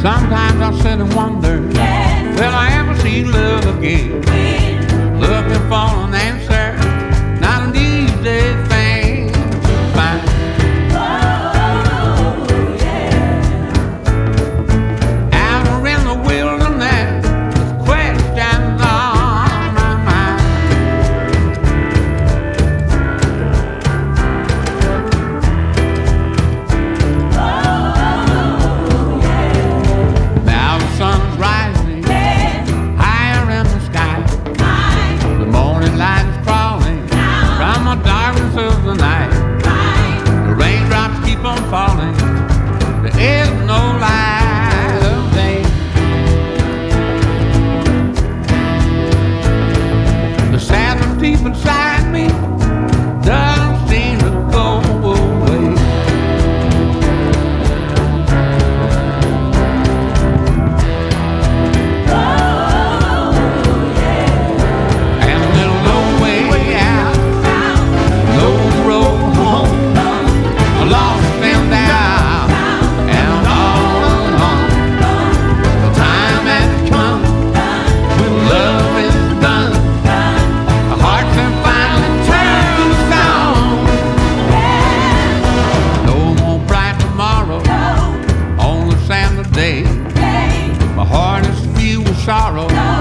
Sometimes I sit and wonder, will I ever see love again? Looking for an answer, not an easy thing to find. Out in the wilderness, with questions on my mind. Now the sun's rising higher in the sky. The morning light is crawling from the darkness of the night. The raindrops keep on falling. There is no light of day. The sadness deep inside me doesn't seem to go away. And a little long way out, no road home, lost and down, and all alone. The time has come when love is done. The heart can finally turn to stone. No more bright tomorrow on the sand of day. My heart is filled with sorrow.